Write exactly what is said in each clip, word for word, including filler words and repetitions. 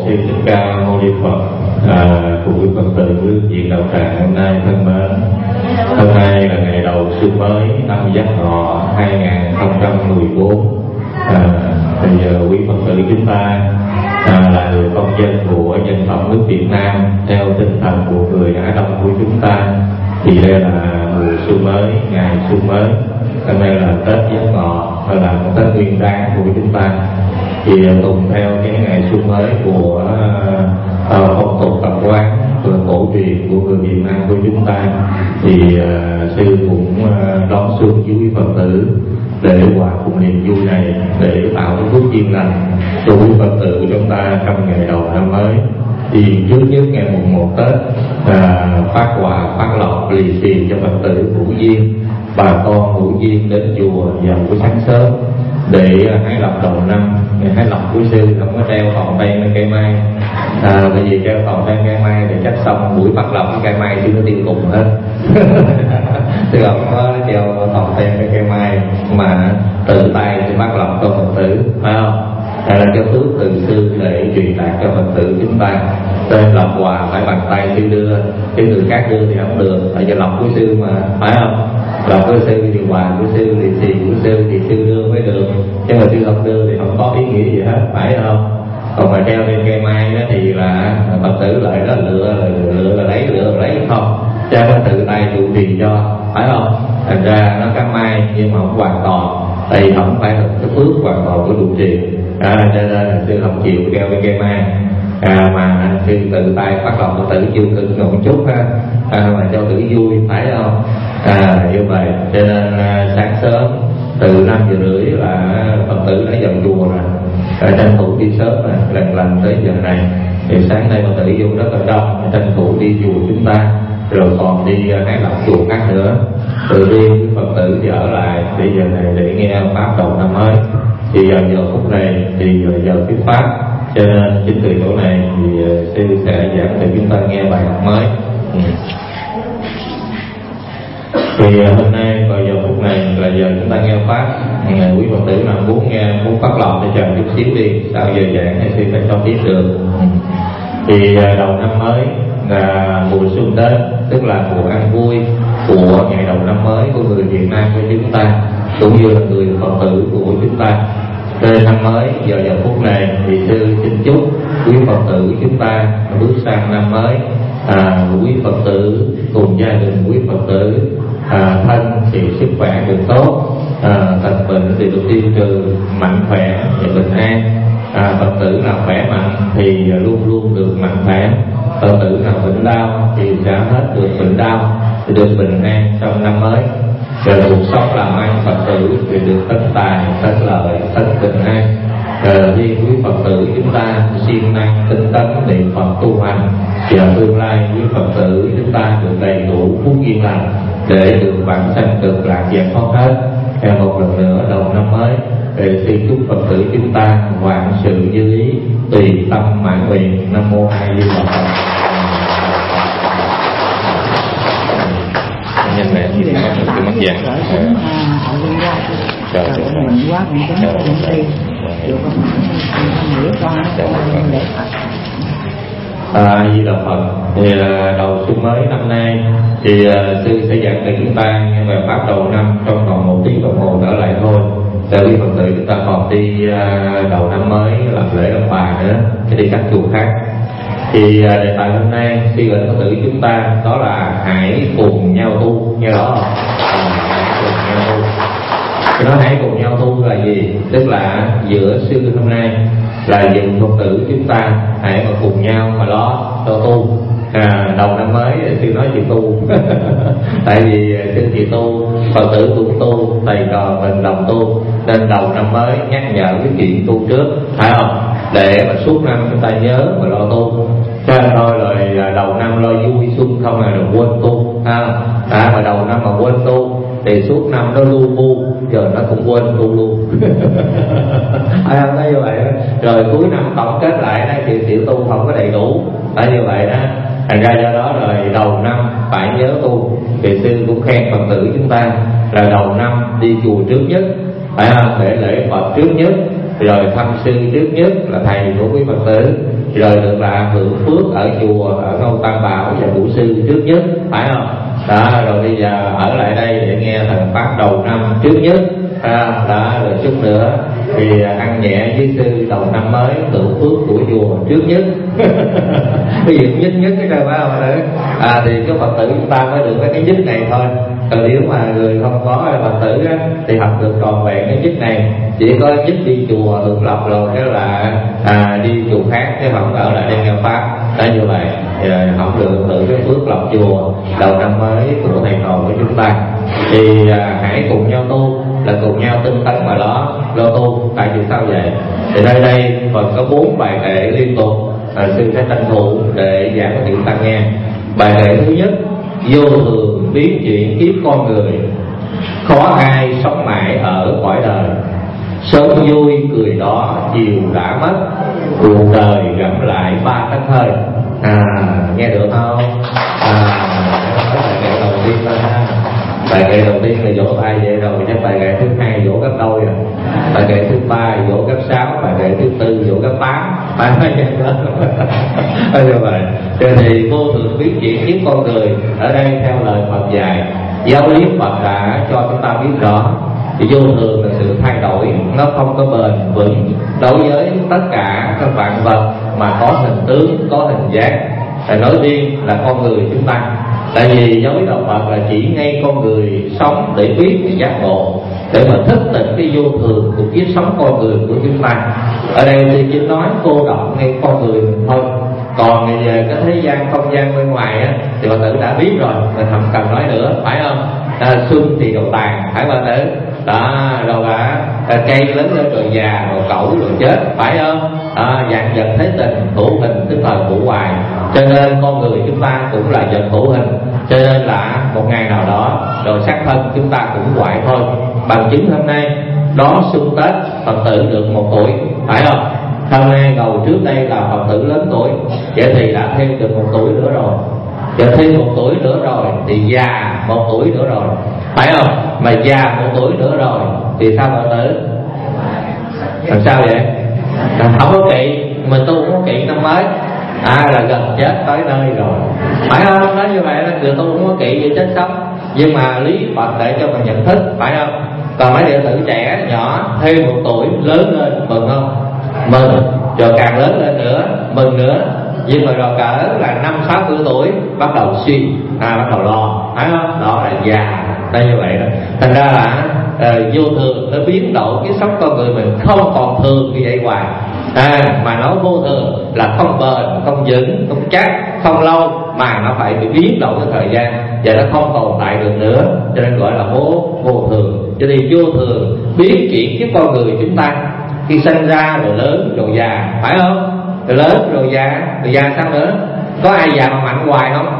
Sư Thích Ca Mâu Ni Phật. À, cùng quý Phật tử quý vị đạo tràng hôm nay thân mến, hôm nay là ngày đầu xuân mới năm Giáp Ngọ hai nghìn không trăm mười bốn. À, bây giờ quý Phật tử chúng ta à, là người công dân của dân tộc nước Việt Nam theo tinh thần của người Á Đông của chúng ta, thì đây là mùa xuân mới, ngày xuân mới. Hôm nay là Tết Giáp Ngọ, hay là Tết Nguyên Đán của chúng ta, thì tùng theo cái ngày xuân mới của uh, phong tục tập quán của cổ truyền của người Việt Nam của chúng ta, thì uh, sư cũng uh, đón xuân với quý Phật tử để hòa cùng niềm vui này, để tạo cái phước duyên lành cho quý Phật tử chúng ta trong ngày đầu năm mới. Thì trước nhất ngày mùng một Tết à, phát quà phát lộc lì xì cho Phật tử hữu duyên, bà con hữu duyên đến chùa vào buổi sáng sớm để hái lộc đầu năm. Hái lộc của sư không có treo toàn tay lên cây mai, à, bởi vì treo toàn tay cây mai thì chắc xong buổi phát lộc cái cây mai sư nó tiêu cùng hết. Sư không có treo toàn tay lên cây mai mà tự tay thì phát lộc cho Phật tử, phải không? Đây là cái phước từ sư để truyền đạt cho Phật tử chúng ta. Tên lộc quà phải bằng tay sư đưa, chứ người khác đưa thì không được, tại vì lộc của sư mà, phải không? Lộc của sư thì quà của sư, thì xì của sư thì sư đưa mới được, chứ mà sư không đưa thì không có ý nghĩa gì hết, phải không? Còn mà treo lên cây mai đó thì là Phật tử lại đó lựa là lựa là lấy, lựa là lấy không, chứ phải tự tay trụ trì cho, phải không? Thành ra nó cá mai nhưng mà không hoàn toàn, tại vì không phải là cái phước hoàn toàn của trụ trì. À, cho nên là sư không chịu đeo cái cây mai, à, mà sư tự tay phát lộc Phật tử chưa cực một chút ha, à, mà cho tự vui, phải không? À, như vậy cho nên à, sáng sớm từ năm giờ rưỡi là Phật tử đã vào chùa rồi, à, tranh thủ đi sớm mà lần lần tới giờ này. Thì sáng nay Phật tử vô rất là đông, tranh thủ đi chùa chúng ta, rồi còn đi hái lộc chùa khác nữa. Tự riêng Phật tử thì ở lại bây giờ này để nghe pháp đầu năm mới. Thì giờ, giờ phút này thì giờ, giờ thuyết pháp, cho nên chính từ chỗ này thì sư sẽ giảng cho chúng ta nghe bài học mới. Ừ. Thì hôm nay vào giờ phút này là giờ chúng ta nghe pháp. Ngày quý Phật tử nào muốn nghe, muốn phát lòng thì chờ chút xíu đi, sau giờ giảng thì sư phải cho tiếp được. Ừ. Thì đầu năm mới là mùa xuân Tết, tức là mùa ăn vui của ngày đầu năm mới của người Việt Nam của chúng ta, cũng như là người Phật tử của chúng ta. Trên năm mới giờ giờ phút này thì sư xin chúc quý Phật tử chúng ta bước sang năm mới, à, quý Phật tử cùng gia đình quý Phật tử à, thân thì sức khỏe được tốt, à, tật bệnh thì được tiêu trừ, mạnh khỏe và bình an. À, Phật tử nào khỏe mạnh thì luôn luôn được mạnh khỏe, Phật tử nào bệnh đau thì sẽ hết được bệnh đau, thì được bình an trong năm mới. Rồi cuộc sống làm ăn Phật tử thì được tấn tài, tấn lợi, tấn bình an. Rồi riêng quý Phật tử chúng ta siêng năng tinh tấn niệm Phật tu hành, và tương lai quý Phật tử chúng ta được đầy đủ phúc duyên lành để được vãng sanh cực lạc giải thoát hết. Theo một lần nữa đầu năm mới, để xin chúc Phật tử chúng ta vạn sự như ý, tùy tâm mãn nguyện. Nam mô A Di Đà Phật. Nhân này thì nó cái mắt dạng. Trời ơi, mình quá mình tính công ty. Được không? A Di Đà Phật. Thì đầu xuân mới năm nay thì uh, sư sẽ giảng cho chúng ta nghe về pháp đầu năm trong còn một tiếng đồng hồ trở lại thôi. Tại vì Phật tử chúng ta còn đi uh, đầu năm mới làm lễ làm bài nữa, để đi các chùa khác. Thì uh, đề tài hôm nay sư gửi Phật tử chúng ta đó là hãy cùng nhau tu, nghe rõ không? À, hãy cùng nhau tu. Cái nói hãy cùng nhau tu là gì? Tức là giữa sư hôm nay là dùng Phật tử chúng ta hãy mà cùng nhau mà lo cho tu. À, đầu năm mới sư nói chuyện tu tại vì sư thì tu, Phật tử cũng tu, thầy trò mình đồng tu, nên đầu năm mới nhắc nhở cái chuyện tu trước, phải không? Để mà suốt năm chúng ta nhớ mà lo tu, chứ thôi rồi đầu năm lo vui xuân không là được quên tu, ha. À, mà đầu năm mà quên tu thì suốt năm nó lu bu, giờ nó cũng quên tu luôn. Ai không thấy như vậy đó. Rồi cuối năm tổng kết lại đó thì tiểu tu không có đầy đủ, phải như vậy đó. Thành ra do đó rồi đầu năm phải nhớ tu. Thì sư cũng khen Phật tử chúng ta là đầu năm đi chùa trước nhất, phải không? Để lễ Phật trước nhất, rồi thăm sư trước nhất là thầy của quý Phật tử, rồi được là hưởng phước ở chùa ở ngôi Tam Bảo và Cụ Sư trước nhất, phải không? Đó, rồi bây giờ ở lại đây để nghe thần pháp đầu năm trước nhất. À, đó, rồi chút nữa thì ăn nhẹ với sư đầu năm mới hưởng phước của chùa trước nhất. Cái gì nhất nhất cái trời phải không ạ? À thì cái Phật tử chúng ta mới được cái nhất này thôi. Còn nếu mà người không có Phật tử á, thì học được tròn vẹn cái nhất này, chỉ có nhất đi chùa hưởng lộc rồi cái là à, đi chùa khác chứ không ở lại đây nghe pháp. Đó như vậy không được tự cái phước lộc chùa đầu năm mới của thầy trò của chúng ta. Thì à, hãy cùng nhau tu, là cùng nhau tinh tấn mà đó lo tu. Tại vì sao vậy? Thì nơi đây còn có bốn bài kệ liên tục, à, sư sẽ tranh thủ để giảng cho chúng ta nghe. Bài kệ thứ nhất: vô thường biến chuyển kiếp con người, khó ai sống mãi ở cõi đời. Sớm vui cười đó chiều đã mất, cuộc đời gặm lại ba tấn hơi. À nghe được không? À bài kệ đầu tiên thôi ha. Bài kệ đầu tiên là vỗ tay vậy rồi, chắc bài kệ thứ hai vỗ gấp đôi rồi, bài kệ thứ ba vỗ gấp sáu, bài kệ thứ tư vỗ gấp tám, phải không? Như vậy cho thì vô thường biến chuyển kiếp con người ở đây theo lời Phật dạy, giáo lý Phật đã cho chúng ta biết rõ. Thì vô thường là sự thay đổi, nó không có bền vững đối với tất cả các vạn vật mà có hình tướng, có hình dáng. Phải nói riêng là con người chúng ta. Tại vì giáo lý đạo Phật là chỉ ngay con người sống để biết để giác ngộ, để mà thức tỉnh cái vô thường của kiếp sống con người của chúng ta. Ở đây thì chỉ nói cô đọng ngay con người mình thôi. Còn về cái thế gian không gian bên ngoài á, thì Phật tử đã biết rồi, mình không cần nói nữa, phải không? À, xuân thì đầu tàn, phải Phật tử. Đó, rồi là cây lớn lên rồi già, rồi cẩu rồi chết, phải không? À, dạng vật thế tình, hữu hình tức thời hữu hoài. Cho nên con người chúng ta cũng là vật hữu hình. Cho nên là một ngày nào đó, rồi xác thân chúng ta cũng hoại thôi. Bằng chứng hôm nay, đó xuân Tết, Phật tử được một tuổi, phải không? Hôm nay ngầu trước đây là Phật tử lớn tuổi, vậy thì đã thêm được một tuổi nữa rồi. Giờ thêm một tuổi nữa rồi thì già một tuổi nữa rồi, phải không? Mà già một tuổi nữa rồi thì sao Phật tử? Làm sao vậy? Không có kỵ, mình tu không có kỵ năm mới, à là gần chết tới nơi rồi, phải không? Nói như vậy là người tu không có kỵ về chết sống. Nhưng mà lý Phật để cho mình nhận thức, phải không? Còn mấy đệ tử trẻ nhỏ thêm một tuổi lớn lên mừng không? Mừng. Rồi càng lớn lên nữa mừng nữa. Nhưng mà rồi cỡ là năm sáu mươi tuổi bắt đầu suy, à, bắt đầu lo, phải không? Đó là già, đây như vậy đó. Thành ra là uh, vô thường nó biến đổi cái sống con người mình không còn thường như vậy hoài. À, mà nói vô thường là không bền, không vững, không chắc, không lâu, mà nó phải bị biến đổi cái thời gian và nó không tồn tại được nữa, cho nên gọi là vô vô thường. Cho nên vô thường biến chuyển cái con người chúng ta khi sinh ra rồi lớn rồi già, phải không? Rồi lớn rồi già, rồi già sao nữa? Có ai già mà mạnh hoài không?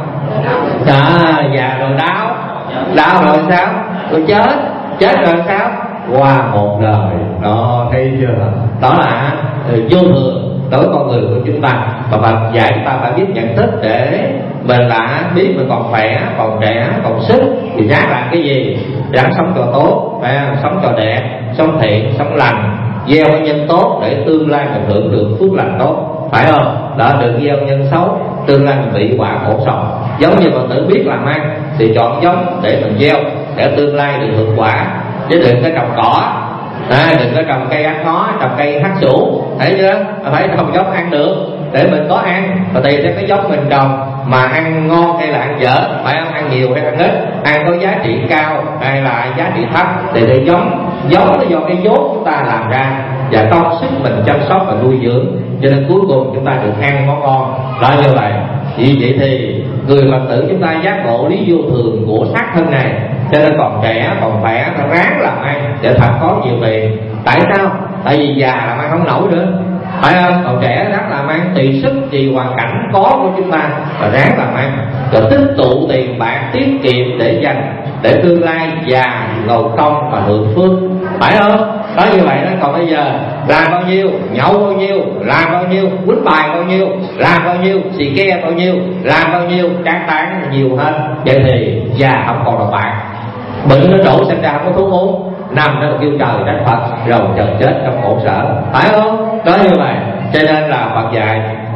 À, già rồi đau, đau rồi sao? Rồi chết, chết rồi sao? Qua một đời, đó thấy chưa? Đó là vô thường đối với con người của chúng ta. Và Phật dạy chúng ta phải biết nhận thức để mình là biết mình còn khỏe, còn trẻ, còn sức thì giác làm cái gì? Ráng sống cho tốt, sống cho đẹp, sống thiện, sống lành, gieo nhân tốt để tương lai mình hưởng được phước lành tốt, phải không? Đó, đừng gieo nhân xấu, tương lai mình bị quả khổ sầu. Giống như Phật tử biết làm ăn thì chọn giống để mình gieo, để tương lai được hưởng quả, chứ đừng có trồng cỏ, à, đừng có trồng cây ăn ngó, trồng cây hắc sủ, thấy chưa? Phải trồng giống ăn được để mình có ăn, và tùy theo cái giống mình trồng mà ăn ngon hay là ăn dở, phải không? Ăn nhiều hay ăn ít, ăn có giá trị cao hay là giá trị thấp, thì để giống giống là do cái vốn chúng ta làm ra và công sức mình chăm sóc và nuôi dưỡng, cho nên cuối cùng chúng ta được ăn món ngon. Đó như vậy. Vì vậy thì người Phật tử chúng ta giác ngộ lý vô thường của xác thân này, cho nên còn trẻ còn khỏe phải ráng làm ăn để thật có nhiều tiền. Tại sao? Tại vì già làm ăn không nổi nữa, phải không? Còn trẻ ráng làm ăn tùy sức tùy hoàn cảnh có của chúng ta và ráng làm ăn, rồi tích tụ tiền bạc tiết kiệm để dành để tương lai già ngầu không và hưởng phước, phải không? Đó như vậy đó. Còn bây giờ làm bao nhiêu, nhậu bao nhiêu, làm bao nhiêu, quýnh bài bao nhiêu, làm bao nhiêu, xì ke bao nhiêu, làm bao nhiêu, tráng tán nhiều hơn, vậy thì già không còn đồng bạc, bệnh nó đổ sinh ra không có thuốc uống, nằm nó kêu trời đánh Phật rồi chờ chết trong khổ sở, phải không? Đó như vậy. Cho nên là Phật dạy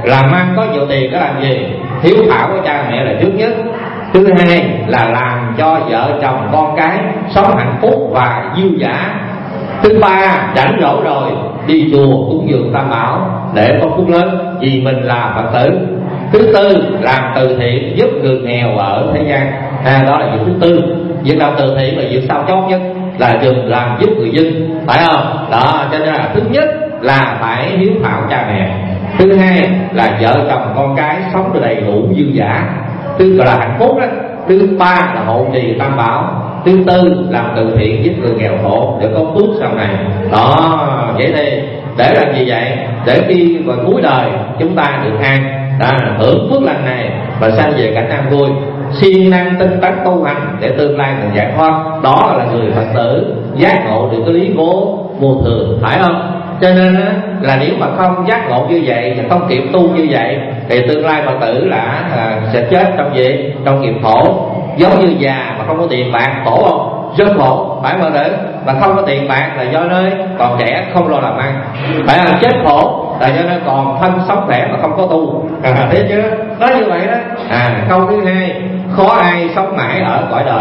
làm ăn có nhiều tiền để làm gì? Hiếu thảo của cha mẹ là trước nhất. Thứ hai là làm cho vợ chồng con cái sống hạnh phúc và vui vẻ. Thứ ba, rảnh rỗi rồi đi chùa cúng dường Tam Bảo để có phúc lớn vì mình là Phật tử. Thứ tư, làm từ thiện giúp người nghèo ở thế gian. À, đó là việc thứ tư. Việc làm từ thiện là việc sao chót nhất, là đừng làm giúp người dân, phải không? Đó, cho nên là thứ nhất là phải hiếu thảo cha mẹ. Thứ hai là vợ chồng con cái sống được đầy đủ dư dả. Thứ gọi là hạnh phúc đó. Thứ ba là hộ trì Tam Bảo. Thứ tư làm từ thiện giúp người nghèo khổ để có phước sau này. Đó, vậy thì để làm gì vậy? Để khi vào cuối đời chúng ta được an, đã hưởng phước lành này và sanh về cảnh an vui, siêng năng tinh tấn tu hành để tương lai mình giải thoát. Đó là người Phật tử giác ngộ được cái lý cố vô thường, phải không? Cho nên là nếu mà không giác ngộ như vậy và không kịp tu như vậy thì tương lai Phật tử là à, sẽ chết trong gì? Trong nghiệp khổ. Giống như già mà không có tiền bạc khổ không? Rất khổ, phải Phật tử. Mà không có tiền bạc là do nơi còn trẻ không lo làm ăn, phải không? Chết khổ là do nơi còn thân sống khỏe mà không có tu. À, thấy chưa? Nói như vậy đó. À, câu thứ hai, khó ai sống mãi ở cõi đời.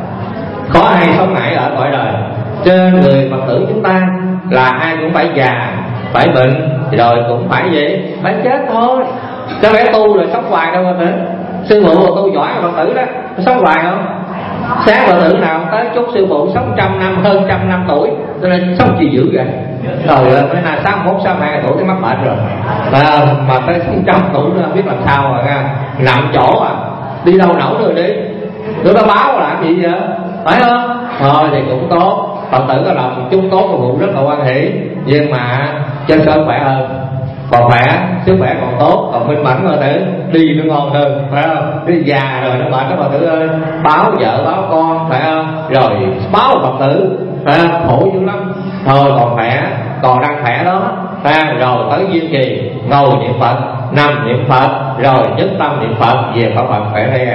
Khó ai sống mãi ở cõi đời. Cho nên người Phật tử chúng ta là ai cũng phải già, phải bệnh, rồi cũng phải gì? Phải chết thôi. Chứ phải tu rồi sống hoài đâu Phật tử. Sư phụ tu giỏi là Phật tử đó, sống hoài không? Sáng Phật tử nào tới chúc sư phụ sống trăm năm, hơn trăm năm tuổi, cho nên sống gì dữ vậy? Rồi ơi, mấy nay sáu mươi mốt, sáu mươi hai tuổi cái mắc bệnh rồi. À, mà tới sống trăm tuổi nữa biết làm sao mà ra nằm chỗ à, đi đâu nổi rồi đi. Tụi nó báo làm gì vậy? Phải không? Thôi thì cũng tốt. Phật tử có lòng chúc tốt và vụ rất là quan hỷ, nhưng mà trên cơ khỏe hơn, còn khỏe, sức khỏe còn tốt, còn minh mẫn Phật tử đi nó ngon hơn, phải không? Đi già rồi nó mệt đó Phật tử ơi, báo vợ báo con, phải không? Rồi báo Phật tử, phải không? Khổ dữ lắm. Thôi còn khỏe, còn đang khỏe đó, phải không? Rồi tới duyên kỳ ngồi niệm Phật, nằm niệm Phật, rồi nhất tâm niệm Phật, về Phật Phật khỏe re.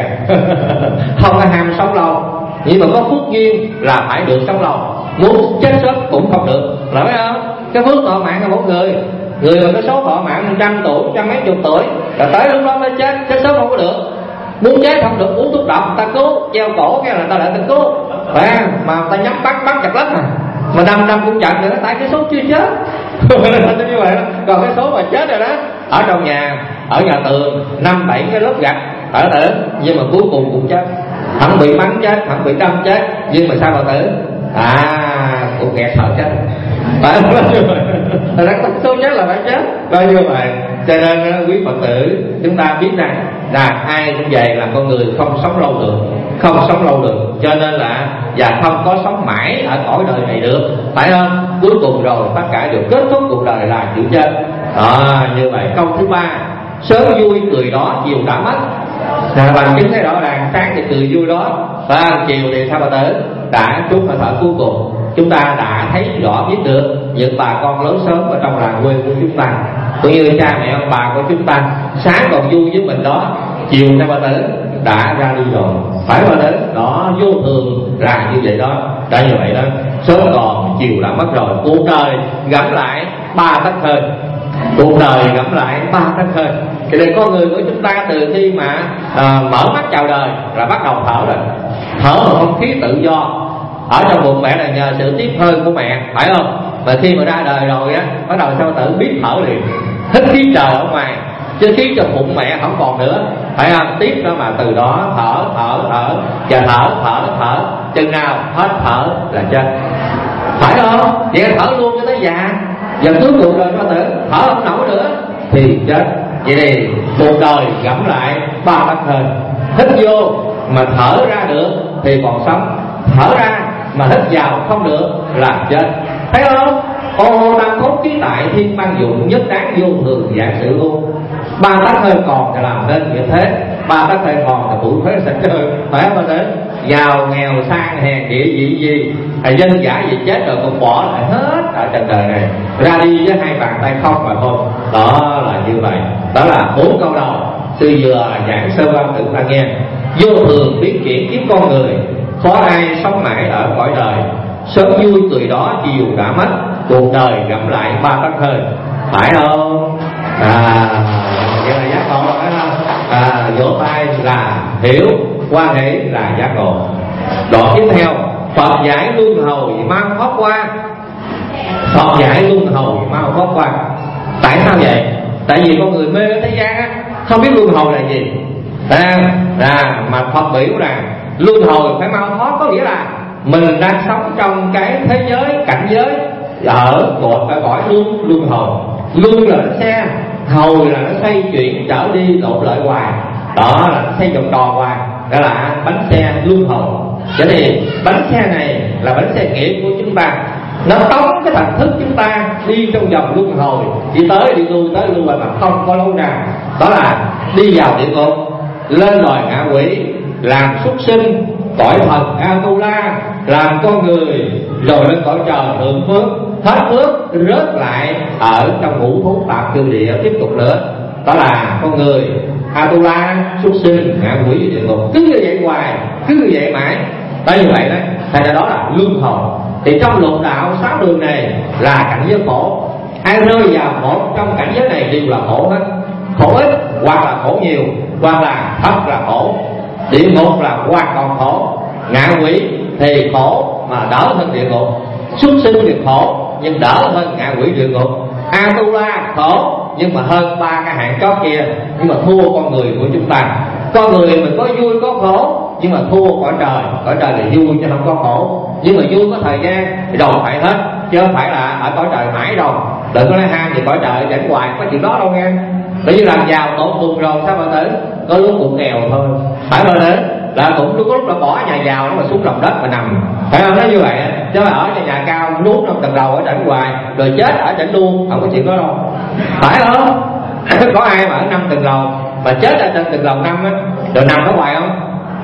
Không có ham sống lâu, nhưng mà có phước duyên là phải được sống lâu. Muốn chết sớm cũng không được, là phải không? Cái phước thọ mạng là một người, người mà có số thọ mạng trăm tuổi, trăm mấy chục tuổi, rồi tới lúc đó mới chết, chết sớm không có được. Muốn chết không được, uống thuốc độc người ta cứu, treo cổ cái là người ta lại ta cứu, phải không? Mà người ta nhắm bắt bắt chặt lắm à, mà năm năm cũng chặt nữa, tại cái số chưa chết. Như vậy đó. Còn cái số mà chết rồi đó, ở trong nhà, ở nhà tường năm bảy cái lớp gạch ở tử, nhưng mà cuối cùng cũng chết. Không bị bắn chết, không bị đâm chết, nhưng mà sao mà tử? À, cũng nghẹt thở chết. Phải không? Thật ra số chết là phải chết, coi như vậy. Cho nên quý Phật tử chúng ta biết rằng là ai cũng vậy, là con người không sống lâu được, không sống lâu được, cho nên là và không có sống mãi ở cõi đời này được, phải không? Cuối cùng rồi tất cả đều kết thúc cuộc đời là chịu chết. Đó, như vậy. Câu thứ ba, sớm vui cười đó, chiều đã mất. À, bằng chứng thấy rõ ràng, sáng thì cười vui đó, và chiều thì sao Phật tử? Đã trút hơi thở cuối cùng, chúng ta đã thấy rõ biết được những bà con lớn sớm ở trong làng quê của chúng ta, cũng như cha mẹ ông bà của chúng ta, sáng còn vui với mình đó, chiều theo Phật tử đã ra đi rồi, phải Phật tử? Đó, vô thường là như vậy đó, đã như vậy đó. Sớm còn, chiều đã mất rồi. Cuộc đời gẫm lại ba tấc hơi, cuộc đời gẫm lại ba tấc hơi. Thì đây con người của chúng ta từ khi mà à, mở mắt chào đời là bắt đầu thở rồi, thở một không khí tự do. Ở trong bụng mẹ là nhờ sự tiếp hơi của mẹ, phải không? Và khi mà ra đời rồi á, bắt đầu sao tự biết thở liền, hít khí trời ở ngoài, chứ khí trong bụng mẹ không còn nữa, phải không? Tiếp đó mà từ đó thở thở thở và thở thở thở chừng nào hết thở là chết, phải không? Vậy thở luôn cho tới già, và cuối cùng rồi có thể thở không nổi nữa thì chết. Vậy thì cuộc đời gẫm lại ba tấc hơi, hít vô mà thở ra được thì còn sống, thở ra mà hít vào không được là chết, thấy không? Ô tam cốt ký tại thiên băng dụng, nhất đáng vô thường dạng sự luôn. Ba tấc hơi còn thì làm nên như thế, ba tấc hơi còn là tuổi thế sạch chơi, phải không? Thế giàu nghèo sang hèn địa vị gì, hay dân giả gì chết rồi cũng bỏ lại hết ở trên đời này, ra đi với hai bàn tay không mà thôi. Đó là như vậy. Đó là bốn câu đầu sư vừa giảng sơ văn tự ta nghe. Vô thường biến chuyển kiếp con người, khó ai sống mãi ở cõi đời. Sớm vui cười đó, chiều đã mất, cuộc đời gặm lại ba tấc hơi, phải không? À hiểu, quan hệ là giác ngộ. Đoạn tiếp theo, Phật giải luân hồi mau thoát qua. Phật giải luân hồi mau thoát qua. Tại sao vậy? Tại vì con người mê ở thế gian á, không biết luân hồi là gì. À, à, mà Phật biểu rằng luân hồi phải mau thoát, có nghĩa là mình đang sống trong cái thế giới, cảnh giới ở cột phải gọi luân luân hồi. Luân là nó xe, hồi là nó xoay chuyển trở đi lộn lại hoài, đó là nó xoay vòng tròn hoài, đó là bánh xe luân hồi. Vậy thì bánh xe này là bánh xe nghiệp của chúng ta, nó tống cái thần thức chúng ta đi trong vòng luân hồi, đi tới đi lui tới lui mà không có lâu nào. Đó là đi vào địa ngục, lên loài ngạ quỷ, làm súc sinh, cõi thần A-tu-la, làm con người, rồi lên cõi trời thượng phước, hết phước rớt lại ở trong ngũ thú tạp cư địa tiếp tục nữa. Đó là con người, A-tu-la, súc sinh, ngạ quỷ, địa ngục, cứ như vậy hoài, cứ như vậy mãi. Tới như vậy đó, thành ra đó là luân hồi. Thì trong lục đạo sáu đường này là cảnh giới khổ. Ai rơi vào một trong cảnh giới này đều là khổ hết. Khổ ít hoặc là khổ nhiều, hoặc là thật là khổ. Địa ngục là hoàn toàn khổ. Ngạ quỷ thì khổ mà đỡ hơn địa ngục. Súc sinh thì khổ nhưng đỡ hơn ngạ quỷ địa ngục. A-tu-la khổ nhưng mà hơn ba cái hạng chót kia, nhưng mà thua con người của chúng ta. Con người mình có vui có khổ, nhưng mà thua cõi trời. Cõi trời là vui chứ không có khổ. Nhưng mà vui có thời gian thì rồi phải hết, chứ không phải là ở cõi trời mãi đâu. Đừng có nói ham thì cõi trời chẳng hoài, có chuyện đó đâu nghe. Bởi vì làm giàu tổn cùng rồi sao mà tử, có lúc cũng nghèo thôi. Phải mà tử là cũng có lúc là bỏ nhà giàu nó mà xuống lòng đất mà nằm, phải không? Nó như vậy chứ mà ở nhà cao nuốt trong tầng lầu ở trển hoài, rồi chết ở trển luôn, không có chuyện đó đâu, phải không? Có ai mà ở năm tầng lầu mà chết ở trên tầng lầu năm á, rồi nằm có hoài không?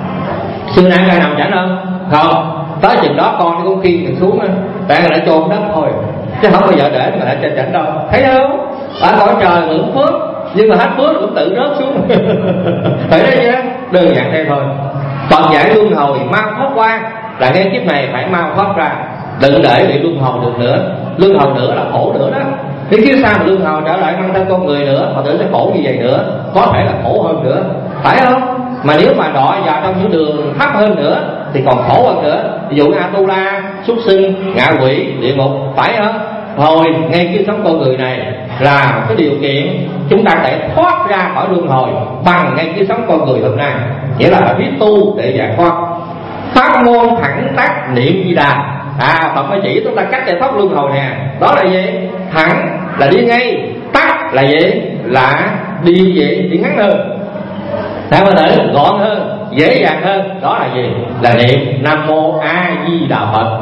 Xưa nay ai nằm trển không? Không, tới chừng đó con nó cũng khiêng mình xuống á, tại là đã chôn đất thôi, chứ không bao giờ để mà ở trên trển đâu, thấy không? Ở cõi trời hưởng phước, nhưng mà hết phước cũng tự rớt xuống. Phải đấy chứ, đơn giản đây thôi. Phật giải luân hồi mau thoát qua là ngay kiếp này phải mau thoát ra, đừng để bị luân hồi được nữa. Luân hồi nữa là khổ nữa đó. Thế kiếp sau mà luân hồi trở lại mang thân con người nữa, họ tưởng sẽ khổ như vậy nữa, có thể là khổ hơn nữa, phải không? Mà nếu mà đọa vào trong những đường thấp hơn nữa thì còn khổ hơn nữa. Ví dụ A-tu-la, súc sinh, ngạ quỷ, địa ngục, phải không? Thôi ngay kiếp sống con người này là cái điều kiện chúng ta sẽ thoát ra khỏi luân hồi bằng ngay kiếp sống con người hôm nay, nghĩa là phải biết tu để giải thoát. Pháp môn thẳng tắc niệm Di Đà. À, Phật mới chỉ chúng ta cách giải thoát luân hồi nè. Đó là gì? Thẳng là đi ngay, tắc là gì? Là đi gì? Đi ngắn hơn, sao có thể gọn hơn, dễ dàng hơn. Đó là gì? Là niệm Nam Mô A Di Đà Phật.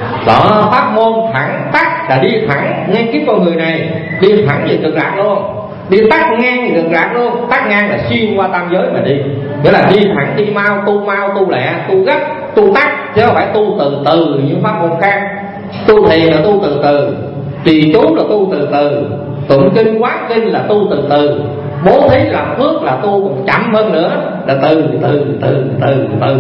Đó, pháp môn thẳng tắc là đi thẳng ngang kiếp con người này, đi thẳng về cực lạc luôn, đi tắt ngang về cực lạc luôn. Tắt ngang là xuyên qua tam giới mà đi, nghĩa là đi thẳng, đi mau, tu mau, tu lẹ, tu gấp, tu tắt, chứ không phải tu từ từ như pháp môn khác. Tu thiền là tu từ từ, trì chú là tu từ từ, tụng kinh quán kinh là tu từ từ, bố thí làm phước là tu còn chậm hơn nữa, là từ từ từ từ từ.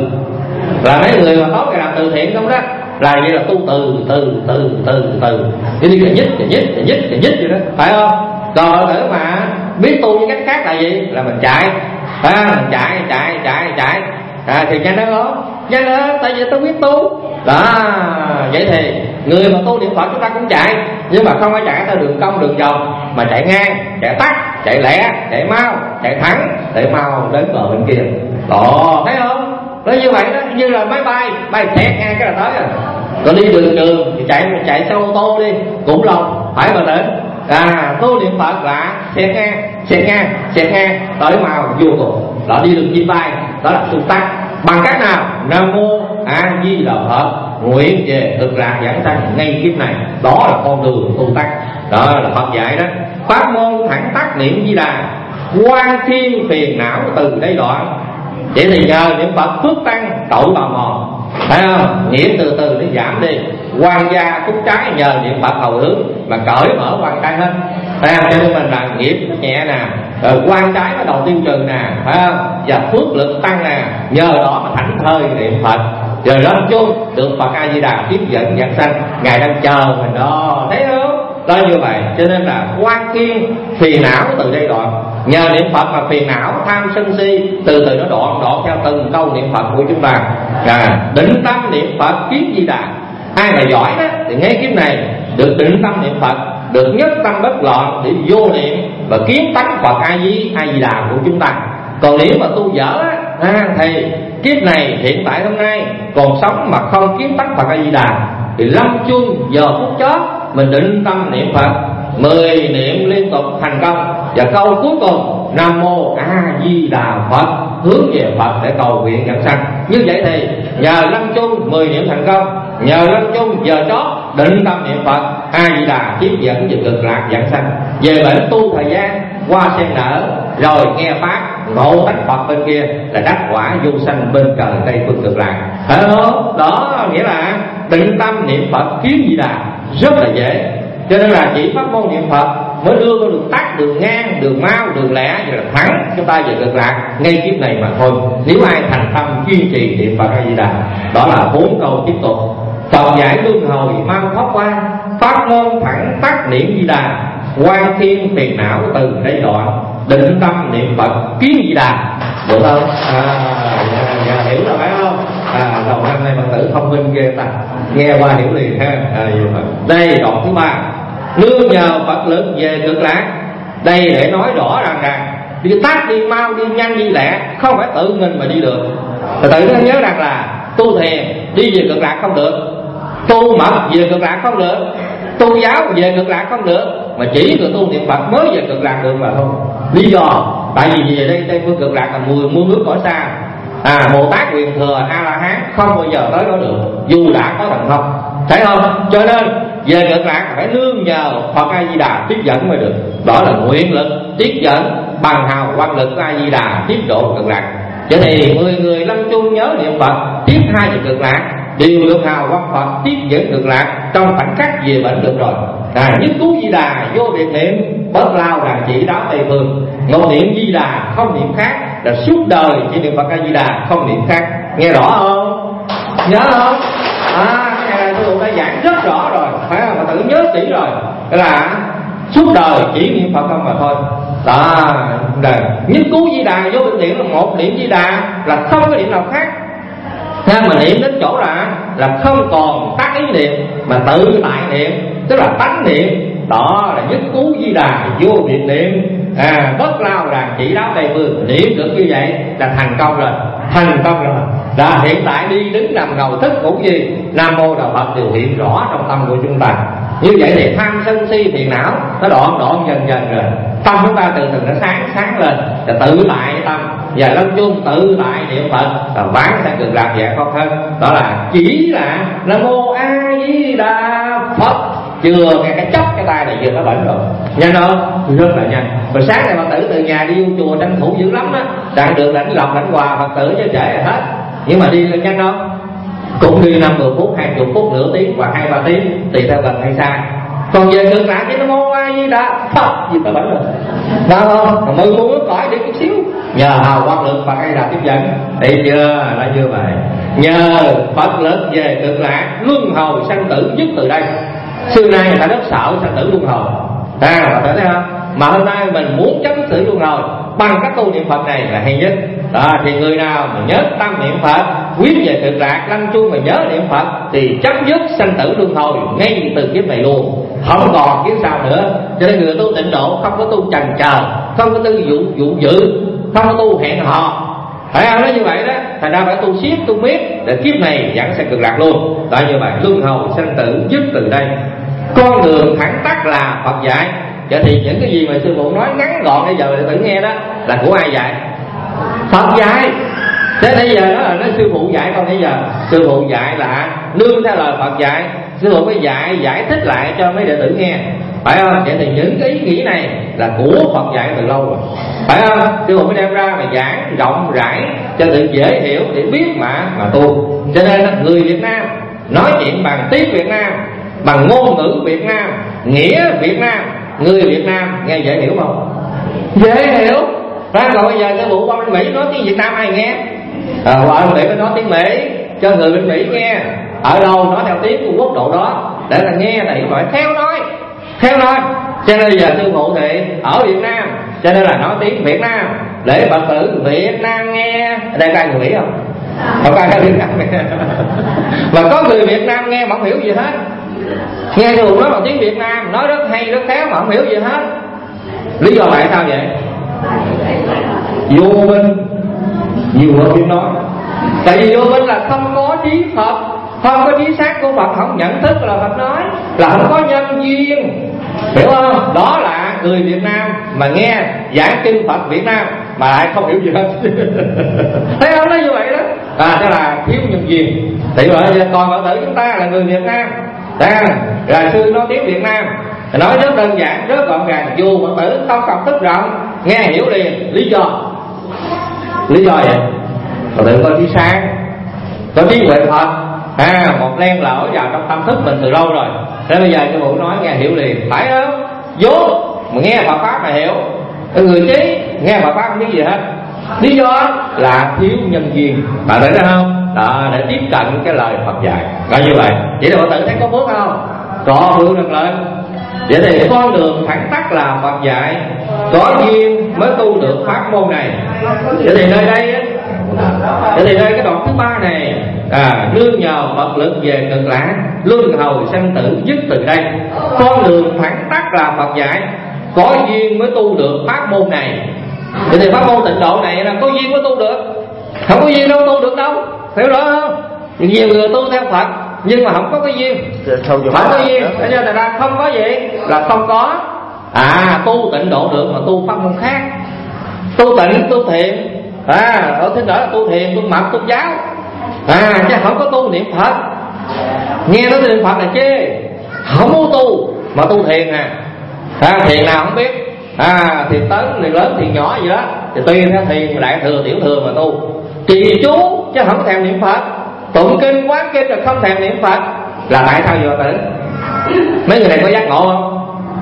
Là mấy người mà tốt cái làm từ thiện không đó là vậy, là tu từ từ từ từ từ, đi đi cái nhích cái nhích cái nhích cái nhích vậy đó, phải không? Còn nữa mà biết tu với cách khác là gì? Là mình chạy, à, mình chạy chạy chạy chạy à, thì nhanh hơn không? Nhanh hơn, tại vì tôi biết tu đó. Vậy thì người mà tu niệm Phật chúng ta cũng chạy, nhưng mà không phải chạy theo đường cong đường vòng, mà chạy ngang, chạy tắt, chạy lẹ, chạy mau, chạy thẳng để mau đến bờ bên kia. Đó, thấy không? Nó như vậy đó, như là máy bay bay xẹt ngang cái là tới rồi. Còn đi đường trường thì chạy chạy xe ô tô đi cũng lâu, phải mà đến. À, tu niệm Phật là xẹt ngang, xẹt ngang, xẹt ngang tới mau vô cùng. Đó, đi đường chim bay, đó là tu tắc. Bằng cách nào? Nam Mô A Di Đà Phật, nguyện về cực lạc giảng sanh ngay kiếp này. Đó là con đường tu tắc. Đó là Phật dạy đó. Pháp môn thẳng tắc niệm Di Đà, quan thiên phiền não từ đây đoạn. Vậy thì nhờ niệm Phật phước tăng, tội bào mòn, thấy không? Nghĩa từ từ nó giảm đi. Quan gia phúc trái nhờ niệm Phật hầu hướng mà cởi mở quan trái hết. Thấy không? Cho nên mình là nghiệp nó nhẹ nè, rồi quan trái nó đầu tiêu trừ nè, phải không? Và phước lực tăng nè, nhờ đó mà thảnh thơi niệm Phật. Rồi đó chung được Phật A Di Đà tiếp dẫn giảng sanh, ngài đang chờ mình đó, thấy không? Đó như vậy, cho nên là quan kiên phiền não từ đây đoạn. Nhờ niệm Phật mà phiền não tham sân si từ từ nó đoạn đoạn theo từng câu niệm Phật của chúng ta. À, định tâm niệm Phật kiến Di Đà. Ai mà giỏi đó thì ngay kiếp này được định tâm niệm Phật, được nhất tâm bất loạn để vô niệm và kiến tánh Phật A Di A Di Đà của chúng ta. Còn nếu mà tu dở á, à, thì kiếp này hiện tại hôm nay còn sống mà không kiến tánh Phật A Di Đà thì lâm chung giờ phút chót mình định tâm niệm Phật mười niệm liên tục thành công, và câu cuối cùng Nam Mô A Di Đà Phật hướng về Phật để cầu nguyện giảng sanh. Như vậy thì nhờ lâm chung mười niệm thành công, nhờ lâm chung giờ chót định tâm niệm Phật A Di Đà tiếp dẫn về cực lạc giảng sanh. Về bệnh tu thời gian qua sen nở rồi nghe pháp ngộ tánh Phật bên kia là đắc quả vô sanh bên trời Tây phương cực lạc. Phải không? Đó nghĩa là định tâm niệm Phật kiến Di Đà rất là dễ. Cho nên là chỉ pháp môn niệm Phật mới đưa con đường tắt, đường ngang, đường mau, đường lẻ rồi là thẳng chúng ta về cực lạc ngay kiếp này mà thôi. Nếu ai thành tâm kiên trì niệm Phật A Di Đà. Đó là bốn câu tiếp tục. Phật giải luân hồi mau thoát qua, pháp môn thẳng tắt niệm Di Đà, quan thiên phiền não từ đây đoạn, định tâm niệm Phật kiến Di Đà. Được không? À, dạ, dạ, hiểu rồi phải không? À, đầu năm nay Phật tử thông minh ghê ta, nghe qua hiểu liền ha. À, đây đoạn thứ ba, nương nhờ Phật lực về cực lạc. Đây để nói rõ rằng rằng đi tắt đi mau đi nhanh đi lẹ không phải tự mình mà đi được. Phật tử nó nhớ rằng là tu thiền đi về cực lạc không được, tu mật về cực lạc không được, tu giáo về cực lạc không được, mà chỉ người tu niệm Phật mới về cực lạc được mà thôi. Lý do tại vì về đây Tây phương cực lạc là mười muôn nước cõi xa. À, Bồ Tát quyền thừa A La Hán không bao giờ tới đó được dù đã có thần thông, thấy không? Cho nên về cực lạc phải nương nhờ Phật A Di Đà tiếp dẫn mới được. Đó là nguyện lực tiếp dẫn bằng hào quang lực của A Di Đà tiếp độ cực lạc. Cho thì mười người lâm chung nhớ niệm Phật tiếp hai về cực lạc đều được hào quang Phật tiếp dẫn cực lạc trong khoảnh khắc về bệnh được rồi. À, nhất cứu Di Đà vô việc niệm bất lao đàn chỉ đáo Tây phương. Một niệm Di Đà không niệm khác là suốt đời chỉ niệm Phật A Di Đà không niệm khác. Nghe rõ không? Nhớ không? À, cái này tôi đã giảng rất rõ rồi, phải không? Mà tự nhớ kỹ rồi. Cái là suốt đời chỉ niệm Phật không mà thôi. Đó, đời nhất cứu Di Đà vô bệnh niệm là một niệm Di Đà là không có niệm nào khác. Nên mà niệm đến chỗ là là không còn tác ý niệm mà tự tại niệm, tức là tánh niệm. Đó là nhất cứu Di Đà vô việc niệm. À, bất lao đàn chỉ đáo Tây phương, niệm được như vậy là thành công rồi, thành công rồi. Đó, hiện tại đi đứng nằm ngồi thức ngủ gì Nam Mô Đạo Phật đều hiện rõ trong tâm của chúng ta. Như vậy thì tham sân si phiền não nó đoạn đoạn dần dần rồi, tâm chúng ta từ từ nó sáng sáng lên, là tự tại tâm và lâm chung tự tại niệm Phật và vãng sanh cực lạc giải thoát hơn. Đó là chỉ là Nam Mô A Di Đà Phật. Chưa nghe cái chốc cái tay này vừa nó bệnh rồi, nhanh không? Rất là nhanh. Rồi sáng này Phật tử từ nhà đi vô chùa tranh thủ dữ lắm đó, đặng được lãnh lộc lãnh quà Phật tử cho trễ là hết. Nhưng mà đi là nhanh không? Cũng đi năm mười phút, hai mươi phút, nửa tiếng và hai ba tiếng tùy theo gần hay xa. Còn về cực lạc chỉ Nam Mô A Di Đà Phật gì ta bệnh rồi, đó không? Còn mười muôn nước cõi đi chút xíu nhờ hào quang lực Phật A Di Đà tiếp dẫn. Thấy chưa? Là chưa vậy? Nhờ Phật lực về cực lạc luân hồi sanh tử dứt từ đây. Xưa nay người ta rất sợ sanh tử luân hồi, à, bạn thấy không? Mà hôm nay mình muốn chấm xử luân hồi bằng cách tu niệm Phật này là hay nhất. Đó, thì người nào mà nhớ tâm niệm Phật quyết về cực lạc lâm chung mà nhớ niệm Phật thì chấm dứt sanh tử luân hồi ngay từ kiếp này luôn, không còn kiếp sau nữa. Cho nên người tu tịnh độ không có tu chần chờ, không có tu dụ dụ dự, không có tu hẹn hò. Phải không? Nói như vậy đó, thành ra phải tu siết tu miết để kiếp này dẫn sang cực lạc luôn. Tại như vậy luân hồi sanh tử dứt từ đây, con đường thẳng tắc là Phật dạy. Vậy thì những cái gì mà sư phụ nói ngắn gọn bây giờ đệ tử nghe đó là của ai dạy? Phật dạy. Thế bây giờ đó là nói sư phụ dạy không? Bây giờ sư phụ dạy là nương theo lời Phật dạy, sư phụ mới dạy giải thích lại cho mấy đệ tử nghe, phải không? Vậy thì những cái ý nghĩ này là của Phật dạy từ lâu rồi, phải không? Sư phụ mới đem ra mà giảng rộng rãi cho tự dễ hiểu để biết mà mà tu. Cho nên người Việt Nam nói chuyện bằng tiếng Việt Nam, bằng ngôn ngữ Việt Nam, nghĩa Việt Nam, người Việt Nam nghe dễ hiểu không? Dễ hiểu. Ra còn bây giờ sư phụ qua bên Mỹ nói tiếng Việt Nam ai nghe? À, qua bên Mỹ mới nói tiếng Mỹ cho người bên Mỹ nghe. Ở đâu nói theo tiếng của quốc độ đó để là nghe này phải theo nói. theo lên. Cho nên giờ sư phụ thì ở Việt Nam, cho nên là nói tiếng Việt Nam để Phật tử Việt Nam nghe. Đây có ai người Mỹ không? Không có ai ở Việt Nam nghe. Mà có người Việt Nam nghe mà không hiểu gì hết. Nghe sư phụ nói bằng tiếng Việt Nam, nói rất hay rất khéo mà không hiểu gì hết. Lý do tại sao vậy? Vô minh, nhiều người biết nói. Tại vì vô minh là không có trí Phật, không có trí xác của Phật, không nhận thức là Phật nói, là không có nhân duyên, hiểu không? Đó là người Việt Nam mà nghe giảng kinh Phật Việt Nam mà lại không hiểu gì hết. Thấy không? Nói như vậy đó. À, đó là thiếu nhân duyên. Thì vậy còn Phật tử chúng ta là người Việt Nam, à, là sư nói tiếng Việt Nam, nói rất đơn giản, rất gọn gàng, dù Phật tử không học thức rộng nghe hiểu liền. Lý do lý do vậy? Phật tử có trí sáng, có trí huệ Phật, à, một len lở vào trong tâm thức mình từ lâu rồi. Thế bây giờ sư phụ nói nghe hiểu liền, phải không? Vô mà nghe Phật pháp mà hiểu, người trí nghe Phật pháp không biết gì hết. Lý do là thiếu nhân duyên. Bạn thấy không? Đó, để tiếp cận cái lời Phật dạy. Gọi như vậy, chỉ là Phật tử thấy có phước không? Có phước rất lớn. Vậy thì con đường thẳng tắc là Phật dạy, có duyên mới tu được pháp môn này. Vậy thì nơi đây á, vậy thì đây cái đoạn thứ ba này, à, nương nhờ Phật lực về cực lạc, luân hồi sanh tử dứt từ đây. Con đường thẳng tắc là Phật dạy, có duyên mới tu được pháp môn này. Vậy thì pháp môn tịnh độ này là có duyên mới tu được, không có duyên đâu tu được đâu, hiểu rõ không? Nhiều người tu theo Phật nhưng mà không có cái duyên, không có duyên, cho nên là không có gì là không có. À, tu tịnh độ được mà tu pháp môn khác, tu tịnh tu thiện, à, ở thế nữa là tu thiện, tu mật, tu giáo, à, chứ không có tu niệm Phật. Nghe nói niệm Phật là chê, không muốn tu mà tu thiền à, à thiền nào không biết, à thiền tấn, thiền lớn, thiền nhỏ gì đó, thì tùy theo thiền đại thừa, tiểu thừa mà tu. Trì chú chứ không thèm niệm Phật, tụng kinh quán kinh là không thèm niệm Phật, là tại sao vậy tử? Mấy người này có giác ngộ không?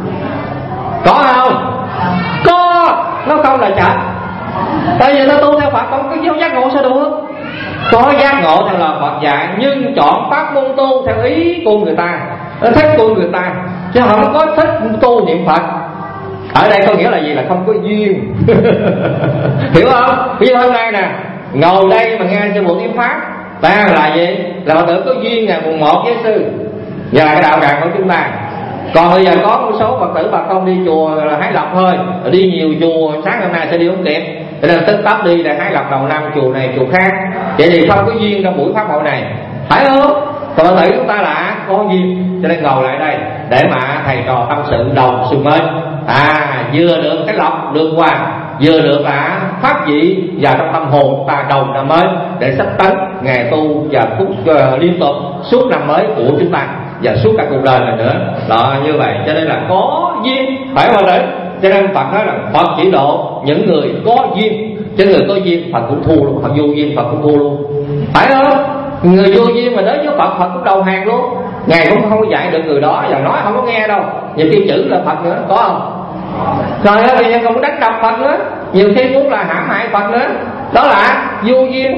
Có không? Có, nó không là chạch. Tại vì nó tu theo Phật không có giác ngộ sao được? Có giác ngộ theo lời Phật dạy, nhưng chọn pháp môn tu theo ý của người ta, thích của người ta, chứ không có thích tu niệm Phật. Ở đây có nghĩa là gì? Là không có duyên. Hiểu không? Ví dụ hôm nay nè, ngồi đây mà nghe sư phụ thuyết pháp, ta là gì? Là Phật tử có duyên ngày mùng một với sư, và là cái đạo tràng của chúng ta. Còn bây giờ có một số Phật tử bà con đi chùa là hái lộc thôi, đi nhiều chùa sáng hôm nay sẽ đi không kịp, cho nên tức tốc đi để hái lộc đầu năm chùa này chùa khác. Vậy thì không có duyên trong buổi pháp hội này, phải không? Còn Phật tử chúng ta là có duyên, cho nên ngồi lại đây để mà thầy trò tâm sự đầu xuân mới. À, vừa được cái lộc được quà, vừa được là pháp vị vào trong tâm hồn ta đầu năm mới, để sắp tấn ngày tu và phút uh, liên tục suốt năm mới của chúng ta và suốt cả cuộc đời này nữa. Đó, như vậy cho nên là có duyên, phải không đấy? Cho nên Phật nói là Phật chỉ độ những người có duyên, chứ người có duyên Phật cũng thua luôn, Phật vô duyên Phật cũng thua luôn, phải không? Người vô duyên mà đến với Phật, Phật cũng đầu hàng luôn. Ngài cũng không có dạy được người đó, và nói không có nghe đâu. Nhiều khi chữ là Phật nữa, có không? Rồi đó, thì không có đánh đập Phật nữa, nhiều khi cũng là hãm hại Phật nữa. Đó là vô duyên.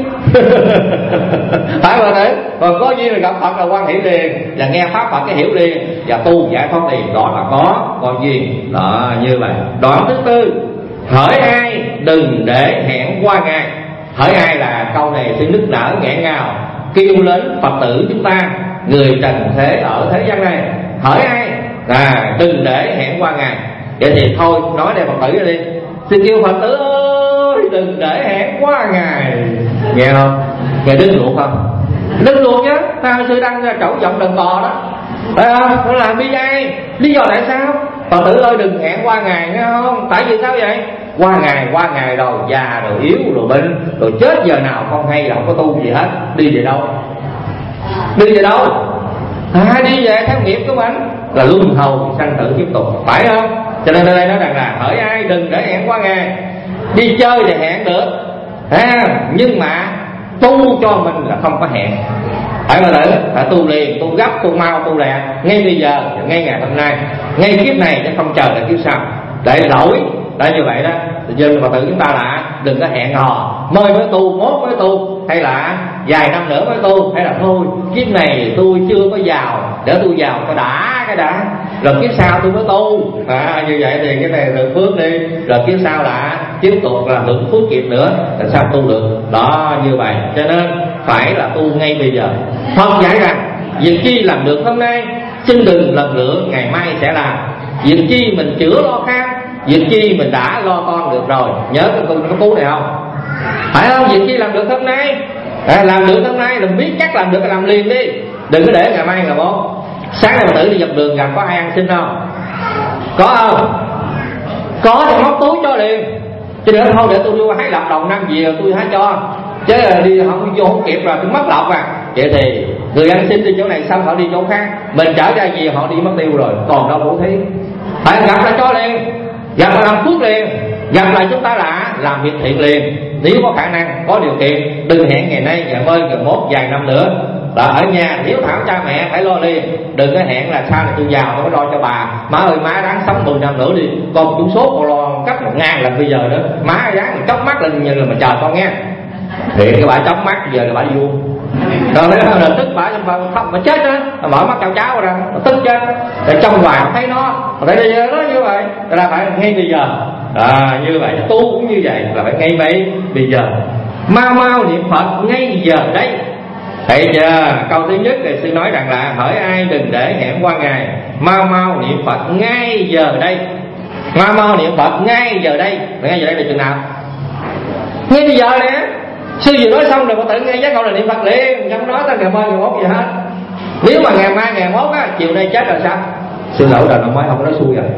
Phải rồi đấy. Còn có duyên là gặp Phật là quan hỷ liền, và nghe pháp Phật cái hiểu liền, và tu giải thoát liền. Đó là có có duyên. Đó, như vậy. Đoạn thứ tư, hỡi ai đừng để hẹn qua ngày. Hỡi ai là câu này sẽ nức nở nghẹn ngào kêu lên Phật tử chúng ta, người trần thế ở thế gian này. Hỡi ai à, đừng để hẹn qua ngày. Vậy thì thôi nói đây Phật tử đi, xin kêu Phật tử ơi đừng để hẹn qua ngày. Nghe không? Nghe đứt ruột không? Đứt ruột chứ. Ta sư đăng ra trẩu giọng đần bò đó, phải không? Nó làm bi ai? Lý do tại sao? Phật tử ơi đừng hẹn qua ngày, nghe không? Tại vì sao vậy? Qua ngày qua ngày rồi già rồi yếu rồi bệnh rồi chết giờ nào không hay, là không có tu gì hết. Đi về đâu? Đi về đâu? À, đi về theo nghiệp của mình, là luân hồi sanh tử tiếp tục, phải không? Cho nên ở đây nói rằng là hỡi ai đừng để hẹn qua ngày. Đi chơi thì hẹn được, à, nhưng mà tu cho mình là không có hẹn. Phải mà tử, phải tu liền, tu gấp, tu mau, tu lẹ, ngay bây giờ, ngay ngày hôm nay, ngay kiếp này, chứ không chờ là kiếp sau. Để lỗi, để như vậy đó. Dân Phật tử chúng ta là đừng có hẹn hò mới mới tu, mốt mới tu, hay là vài năm nữa mới tu, hay là thôi kiếp này tôi chưa có giàu, để tôi giàu có đã cái đã. rồi kiếp sau tôi mới tu. À, như vậy thì cái này được phước đi, rồi kiếp sau là tiếp tục là hưởng phước nghiệp nữa, làm sao tu được. Đó, như vậy cho nên phải là tu ngay bây giờ. Phật dạy rằng việc chi làm được hôm nay, xin đừng lần nữa ngày mai sẽ làm. Việc chi mình chữa lo kham, việc chi mình đã lo toan được rồi. Nhớ cái câu cái cú này không? Phải không? Việc chi làm được hôm nay, à, làm được hôm nay là biết chắc làm được là làm liền đi, đừng có để ngày mai ngày mốt. Sáng ngày tử đi dọc đường gặp có ai ăn xin không? Có không? Có thì móc túi cho liền, chứ đừng thôi để tôi đi qua hái lọc đồng năm gì rồi tôi hái cho, chứ đi không vô không kịp rồi tôi mất lọc à. Vậy thì người ăn xin đi chỗ này xong họ đi chỗ khác, mình trở ra gì họ đi mất tiêu rồi, còn đâu bố thí. Phải gặp là cho liền, gặp là làm phước liền, gặp lại chúng ta là làm việc thiện liền. Nếu có khả năng, có điều kiện, đừng hẹn ngày nay, ngày mai, ngày mốt, vài năm nữa. Là ở nhà hiếu thảo cha mẹ phải lo liền, đừng có hẹn là sau này tôi giàu tôi có lo cho bà. Má ơi má ráng sống mười năm nữa đi, còn chút số còn lo cấp một ngàn lần bây giờ nữa. Má ráng chớp mắt lên như là mà chờ con nghe. Thì cái bà chớp mắt giờ là bà đi vuông. Rồi thế là tức bà không mà chết đó, mở mắt cháu cháu ra, tức chết. Để trong hoàng thấy nó, tại bây giờ nó như vậy, là phải ngay bây giờ. À, như vậy tu cũng như vậy, là phải ngay bây bây giờ. Mau mau niệm Phật ngay bây giờ đấy. Thấy chưa? Câu thứ nhất thì sư nói rằng là hỏi ai đừng để hẹn qua ngày, mau mau niệm Phật ngay giờ đây. Mau mau niệm Phật ngay giờ đây. Ngay giờ đây là chừng nào? Ngay bây giờ nè. Sư vừa nói xong rồi có tự nghe giác câu là niệm Phật liền, không nói tới ngày mai ngày mốt gì hết. Nếu mà ngày mai ngày mốt á, chiều nay chết rồi sao? Sư lỗi rồi, nó mới không có nói xui rồi.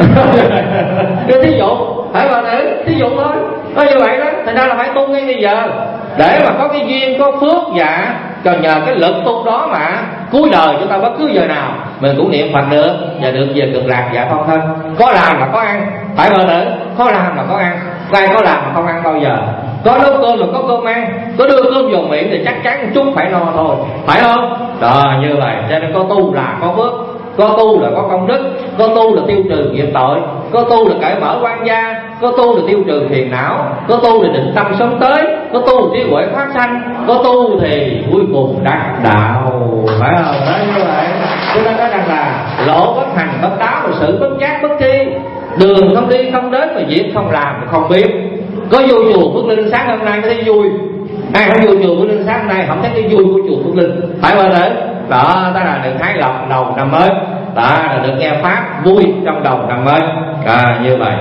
Đưa thí dụ, phải bà tử, thí dụ thôi. Nói như vậy đó, thành ra là phải tu ngay bây giờ. Để mà có cái duyên, có phước dạ, còn nhờ cái lực tu đó mà cuối đời chúng ta bất cứ giờ nào mình cũng niệm Phật được, và được về cực lạc dạ con thân. Có làm mà có ăn, phải bà tử, có làm mà có ăn. Ai có làm mà không ăn bao giờ. Có nấu cơm là có cơm ăn, có đưa cơm vào miệng thì chắc chắn chút phải no thôi, phải không? Đó, như vậy cho nên có tu là có phước, có tu là có công đức, có tu là tiêu trừ nghiệp tội, có tu là cởi mở quan gia, có tu là tiêu trừ phiền não, có tu là định tâm sống tới, có tu là trí huệ phát sanh, có tu thì cuối cùng đắc đạo, phải không? Đó, như vậy chúng ta nói rằng là lộ bất hành bất táo, sự bất giác bất tri, đường không đi không đến mà việc không làm thì không biết. Có vô chùa Phước Linh sáng hôm nay thấy vui, ai không vô chùa Phước Linh sáng hôm nay không thấy cái vui của chùa Phước Linh, phải không đấy? Đó, đó là được hái lộc đầu năm mới, đó là được nghe pháp vui trong đầu năm mới. À, như vậy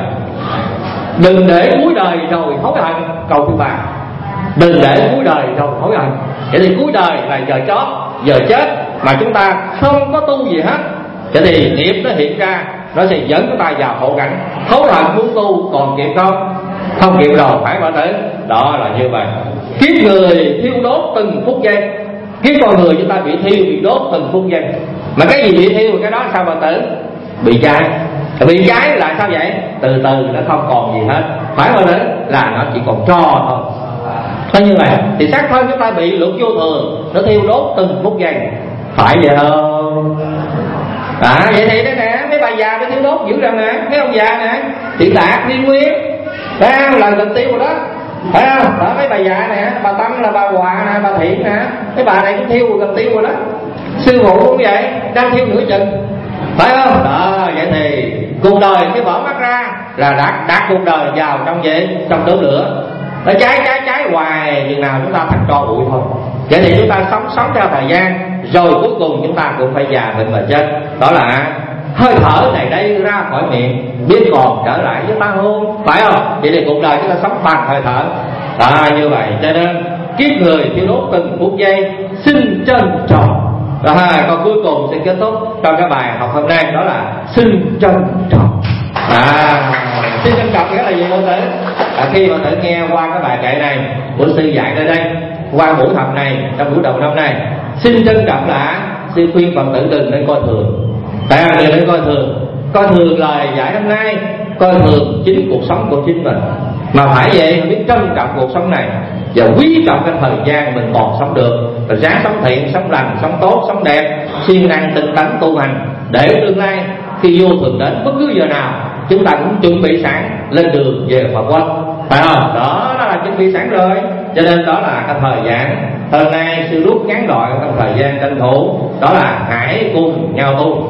đừng để cuối đời rồi hối hận. Câu thứ ba, đừng để cuối đời rồi hối hận. Vậy thì cuối đời là giờ chót, giờ chết mà chúng ta không có tu gì hết, vậy thì nghiệp nó hiện ra, nó sẽ dẫn chúng ta vào khổ cảnh. Hối hận muốn tu còn kịp không? Không kịp rồi, phải bà tử. Đó là như vậy. Kiếp người thiêu đốt từng phút giây, kiếp con người chúng ta bị thiêu, bị đốt từng phút giây. Mà cái gì bị thiêu cái đó sao bà tử? Bị cháy. Bị cháy là sao vậy? Từ từ nó không còn gì hết, phải bà tử? Là nó chỉ còn tro thôi. Nó như vậy thì xác thân chúng ta bị luật vô thường, nó thiêu đốt từng phút giây, phải vậy không? À, vậy thì đây nè, mấy bà già nó thiêu đốt dữ rồi nè, mấy ông già nè, Thiện Đạt, Liên Nguyên, thấy không? Là gần tiêu rồi đó, phải không? Đó, mấy bà già nè, bà Tâm là bà Hòa nè, bà Thiện nè, mấy bà này cũng thiêu rồi, gần tiêu rồi đó. Sư phụ cũng vậy, đang thiêu nửa chừng, phải không? Đó, vậy thì cuộc đời cái mở mắt ra là đặt đặt cuộc đời vào trong vậy, trong đốm lửa, nó cháy cháy cháy hoài, chừng nào chúng ta thành tro bụi thôi. Vậy thì chúng ta sống sống theo thời gian, rồi cuối cùng chúng ta cũng phải già bệnh và chết. Đó là hơi thở này đây ra khỏi miệng, biết còn trở lại với ta không? Phải không? Vậy thì cuộc đời chúng ta sống bằng hơi thở. À, như vậy cho nên kiếp người thiêu đốt từng phút giây, xin trân trọng. Rồi câu cuối cùng sẽ kết thúc trong cái bài học hôm nay, đó là xin trân trọng. À, xin trân trọng nghĩa là gì cô tử? À, khi mà tự nghe qua cái bài kệ này của sư dạy nơi đây, qua buổi học này, trong buổi đầu năm này, xin trân trọng là sư khuyên Phật tử đừng nên coi thường. Tại sao đừng nên coi thường? Coi thường lời dạy hôm nay, coi thường chính cuộc sống của chính mình. Mà phải vậy, mình biết trân trọng cuộc sống này và quý trọng cái thời gian mình còn sống được, rồi ráng sống thiện, sống lành, sống tốt, sống đẹp, siêng năng tinh tấn tu hành, để tương lai khi vô thường đến bất cứ giờ nào chúng ta cũng chuẩn bị sẵn lên đường về Phật quốc, phải không? Đó, nó là chuẩn bị sẵn rồi. Cho nên đó là cái thời gian hôm nay sư rút ngắn gọn trong thời gian tranh thủ, đó là hãy cùng nhau tu.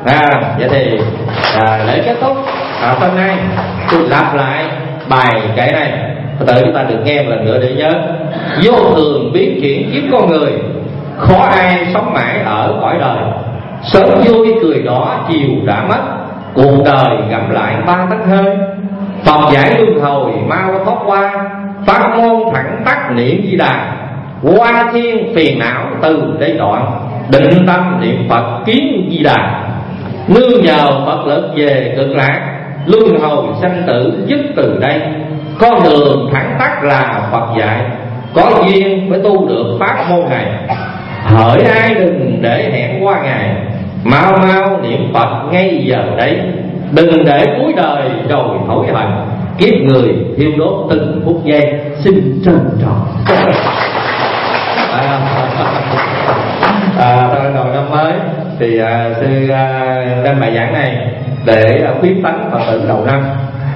À, vậy thì à, để kết thúc à, hôm nay tôi lặp lại bài kể này, tự chúng ta được nghe một lần nữa để nhớ. Vô thường biến chuyển kiếp con người, khó ai sống mãi ở cõi đời. Sớm vui cười đỏ chiều đã mất, cuộc đời gặm lại ba tấc hơi. Phật giải luân hồi mau thoát qua, pháp môn thẳng tắc niệm Di Đà. Qua thiên phiền não từ để đoạn, định tâm niệm Phật kiến Di Đà. Nương nhờ Phật lực về cực lạc, luân hồi sanh tử dứt từ đây. Con đường thẳng tắc là Phật dạy, có duyên mới tu được pháp môn này. Hỡi ai đừng để hẹn qua ngày, mau mau niệm Phật ngay giờ đấy. Đừng để cuối đời rồi hối hận, kiếp người thiêu đốt từng phút giây. Xin trân trọng. À, thôi đầu năm mới thì à, sư à, đem bài giảng này để à, khuyến tấn Phật tử đầu năm,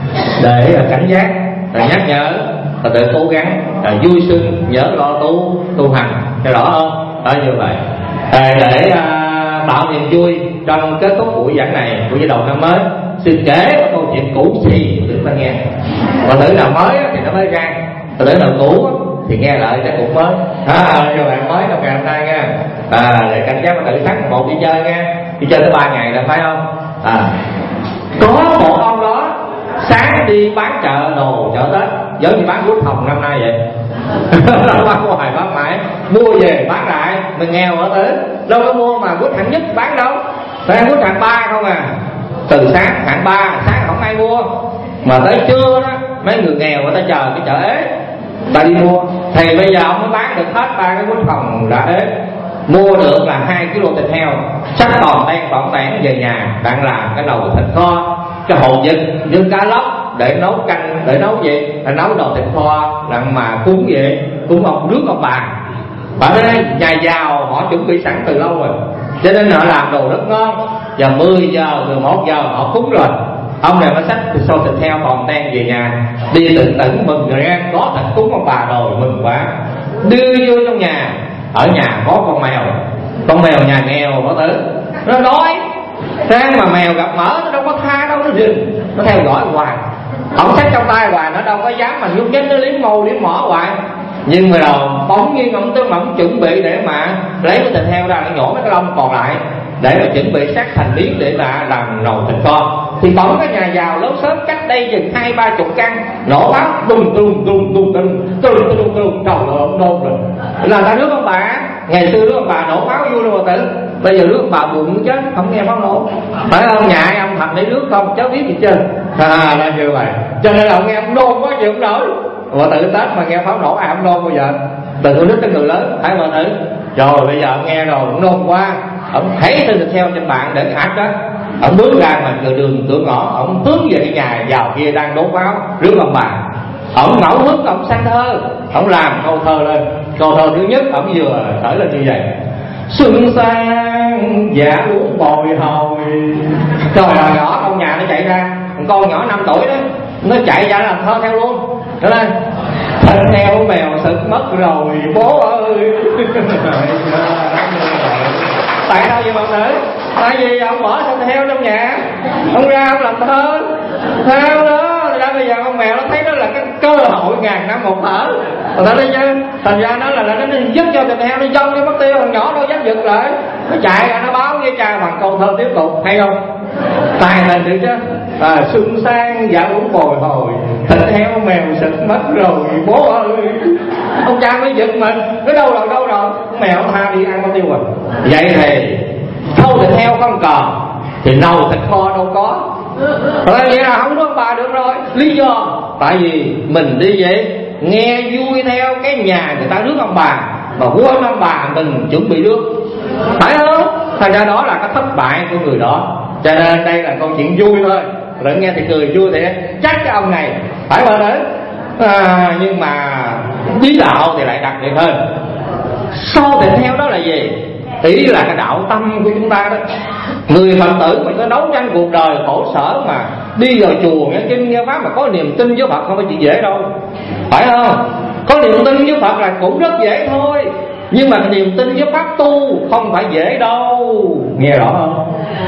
để à, cảnh giác, à, nhắc nhở Phật tử cố gắng à, vui xuân, nhớ lo tu tu hành cho rõ hơn. Đó như vậy à, để à, tạo niềm vui trong kết thúc buổi giảng này của đầu năm mới, xin kể một câu chuyện cũ xì để ta nghe. Phật tử nào mới thì nó mới ra, Phật tử nào cũ thì nghe lại chắc cũng mới. À, cho bạn mới trong ngày hôm nay nha. À, để cảnh giác mà tự sáng một đi chơi nha, đi chơi tới ba ngày là phải không? À, có một ông đó sáng đi bán chợ đồ chợ Tết, giống như bán quýt hồng năm nay vậy. Bán hoài bán mãi, mua về bán lại. Mình nghèo ở tới đâu có mua mà quýt hạng nhất bán đâu, phải quýt hạng ba không à. Từ sáng hạng ba sáng không ai mua, mà tới trưa đó mấy người nghèo người ta chờ cái chợ ế ta đi mua, thì bây giờ ông mới bán được hết ba cái quýt hồng đã ế. Mua được là hai ki lô thịt heo, sắc toàn tan toàn tán về nhà, bạn làm cái nồi thịt kho, cái hột vịt với cá lóc để nấu canh, để nấu gì, để nấu nồi thịt kho làm mà cúng vậy, cúng ông nước ông bà. Ở đây nhà giàu họ chuẩn bị sẵn từ lâu rồi, cho nên họ làm đồ rất ngon. Và mười giờ, mười một giờ họ cúng rồi, ông này mới xách xô thịt heo toàn tan về nhà, đi tỉnh tỉnh mừng rồi ra, có thịt cúng ông bà rồi, mừng quá. Đưa vô trong nhà, ở nhà có con mèo, con mèo nhà nghèo có tử, nó đói, sang mà mèo gặp mỡ nó đâu có tha đâu, nó rình, nó theo dõi hoài. Ông xách trong tay hoài, nó đâu có dám mà nhúc nhích, nó liếm môi liếm mỏ hoài. Nhưng mà đầu bỗng nhiên ông tướng ông chuẩn bị để mà lấy cái thịt heo ra, nó nhổ mấy cái lông còn lại để mà chuẩn bị sát thành miếng để mà làm nồi thịt kho. Thì bỗng cái nhà giàu lớn sớm cách đây chừng hai ba chục căn nổ báo đùng đùng đùng đùng đùng đùng đùng đùng, trời ơi ông nôn rồi. Là ta nước ông bà, ngày xưa nước ông bà nổ báo vui luôn mà tử, bây giờ nước ông bà buồn chết không nghe báo nổ, phải không? Nhà ai ông Thành lấy nước không cháu biết gì chưa? À là như vậy, cho nên là ông nghe ông nôn quá chịu không nổi. Mà tự Tết mà nghe pháo nổ ai không nôn bao giờ, từ người nước tới người lớn, phải mà thử. Rồi bây giờ ông nghe rồi ông nôn quá, ông thấy thịt heo trên bàn để ách đó, ông bước ra mà từ đường cửa ngõ, ông hướng về cái nhà giàu kia đang đốt pháo rước ông bà. Ông ngẫu hứng, ông sanh thơ, ông làm câu thơ lên. Câu thơ thứ nhất ông vừa thở lên như vậy: xuân sang dạ uống bồi hồi. Trời ơi, nhỏ con nhà nó chạy ra, con nhỏ năm tuổi đó, nó chạy ra làm thơ theo luôn. Đó đây, thịt heo mèo sực mất rồi bố ơi. Tại sao vậy bạn nữ? Tại vì ông bỏ thịt heo trong nhà, ông ra ông làm thơ theo đó. Ra bây giờ con mèo nó thấy đó là cái cơ hội ngàn năm một thở, người ta thấy chứ. Thành ra nó là, là nó dứt cho thịt heo nó trong cái mất tiêu, thằng nhỏ đâu dám giật lại, nó chạy ra nó báo với cha bằng câu thơ tiếp tục, hay không? Tài là được chứ. À, xuân sang dạ uống bồi hồi, thịt heo mèo sực mất rồi bố ơi. Ông cha mới giật mình, cái đâu rồi đâu rồi, mèo tha đi ăn bao tiêu rồi. Vậy thì thâu thịt heo không còn thì nấu thịt kho đâu có. Rồi vậy là không có bà được rồi. Lý do tại vì mình đi vậy nghe vui theo cái nhà người ta rước ông bà, mà quên ông bà mình chuẩn bị rước, phải không? Thành ra đó là cái thất bại của người đó. Cho nên đây là câu chuyện vui thôi, đừng nghe thì cười vui thì chắc cái ông này phải mà đến à, nhưng mà bí đạo thì lại đặc biệt hơn. Sau thịt heo đó là gì? Ý là cái đạo tâm của chúng ta đó. Người Phật tử mà có đấu tranh cuộc đời khổ sở mà đi vào chùa nghe kinh nghe pháp mà có niềm tin với Phật không phải chuyện dễ đâu, phải không? Có niềm tin với Phật là cũng rất dễ thôi, nhưng mà niềm tin với pháp tu không phải dễ đâu, nghe rõ không?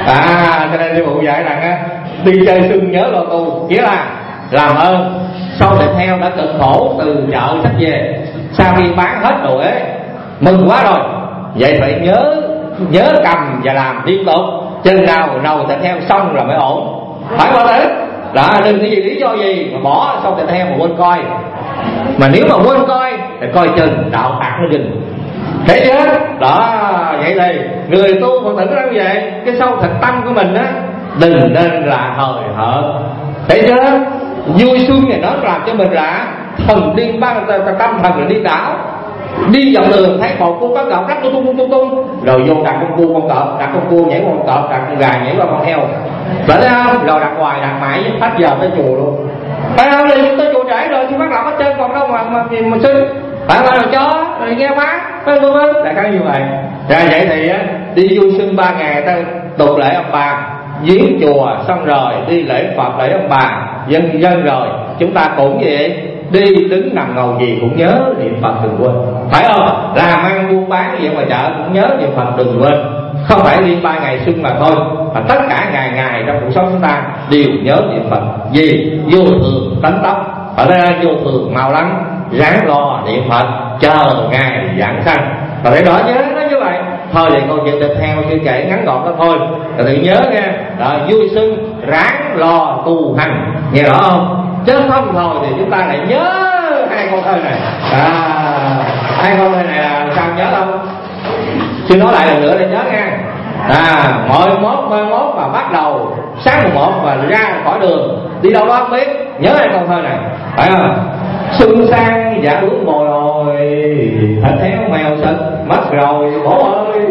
À cho nên sư phụ dạy rằng á, đi chơi xuân nhớ lo tu, nghĩa là làm ơn sau thịt heo đã cực khổ từ chợ sách về, sau khi bán hết đồ ấy mừng quá rồi, vậy phải nhớ nhớ cầm và làm liên tục, chừng nào nồi thịt heo xong là mới ổn, phải không thế? Đó, đừng cái gì lý do gì mà bỏ xong thịt heo mà quên coi, mà nếu mà quên coi thì coi chừng đạo tặc nó dừng, thấy chưa? Đó, vậy thì người tu Phật tử nó như vậy, cái sâu thịt tâm của mình á đừng nên là hời hợt, thấy chưa? Vui xuân này nó làm cho mình là thần điên ban tâm thần là đi đảo, đi dọc đường thấy một con cá cọp rắc tung tung tung tung rồi vô đặt con cua con cọp, đặt con cua nhảy con cọp, đặt con gà nhảy qua con heo, phải không? Rồi đặt hoài đặt mãi với hết giờ tới chùa luôn, phải không? Thì tới chùa trễ rồi chứ bắt lọc hết trơn còn đâu mà mà mà xin, phải không? Rồi chó rồi nghe má, vân vân đại khái như vậy. Ra vậy thì á, đi vui xuân ba ngày ta tục lễ ông bà, viếng chùa xong rồi đi lễ Phật lễ ông bà dân dân rồi chúng ta cũng vậy, đi đứng nằm ngồi gì cũng nhớ niệm Phật đừng quên, phải không? Làm ăn buôn bán gì ở ngoài chợ cũng nhớ niệm Phật đừng quên, không phải riêng ba ngày xuân mà thôi, mà tất cả ngày ngày trong cuộc sống chúng ta đều nhớ niệm Phật. Vì vô thường tánh tóc, ở đây vô thường mau lắm, ráng lo niệm Phật chờ ngày giảng sanh, và để đó nhớ nó như vậy thôi. Thì con chuyện thịt heo chưa kể ngắn gọn đó thôi, rồi tự nhớ nha. Đó, vui xuân ráng lo tu hành, nghe rõ không? Chứ không thôi thì chúng ta lại nhớ hai câu thơ này. À, hai câu thơ này là sao nhớ không? Xin nói lại lần nữa để nhớ nha. À, mọi mốt mai mốt mà bắt đầu sáng mùng một và ra khỏi đường đi đâu đó không biết, nhớ hai câu thơ này, phải không? Xuân sang dạ uống bồi hồi, thịt heo mèo sực mất rồi bố ơi.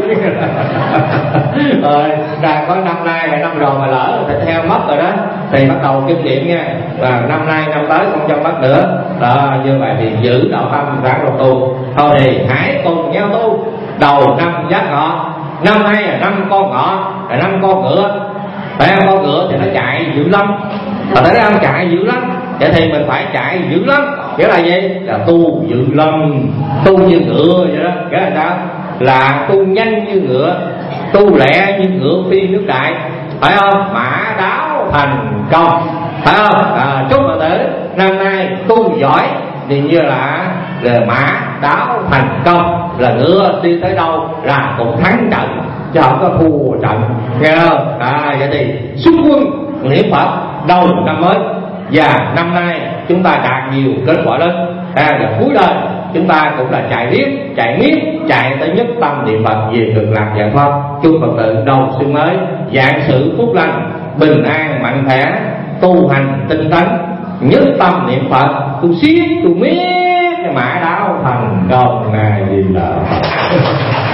Rồi ra có năm nay là năm rồi mà lỡ thịt heo mất rồi đó thì bắt đầu kinh nghiệm nha, và năm nay năm tới không cho mất nữa. Đó, như vậy thì giữ đạo tâm ráng lo tu. Thôi thì hãy cùng nhau tu. Đầu năm Giáp Ngọ, năm nay là năm con ngọ, là năm con ngựa, phải không? Con ngựa thì nó chạy dữ lắm, và thấy không, chạy dữ lắm, vậy thì mình phải chạy dữ lắm, nghĩa là gì? Là tu dữ lắm, tu như ngựa vậy đó. Nghĩa là sao? Là tu nhanh như ngựa, tu lẹ như ngựa phi nước đại, phải không? Mã đáo thành công, phải không? À, chúc mọi tử năm nay tu giỏi thì như là, là mã đáo thành công, là ngựa đi tới đâu là cũng thắng trận chứ không có thua trận, nghe không? À, vậy thì xuất quân niệm Phật đầu năm mới, và năm nay chúng ta đạt nhiều kết quả lớn. À, và cuối đời chúng ta cũng là chạy riết, chạy miết, chạy tới nhất tâm niệm Phật về cực lạc giải thoát. Chúc Phật tử đầu xuân mới vạn sự phúc lành, bình an mạnh khỏe, tu hành tinh tấn, nhất tâm niệm Phật, tu siết tu miết, mã đáo thành công này gì là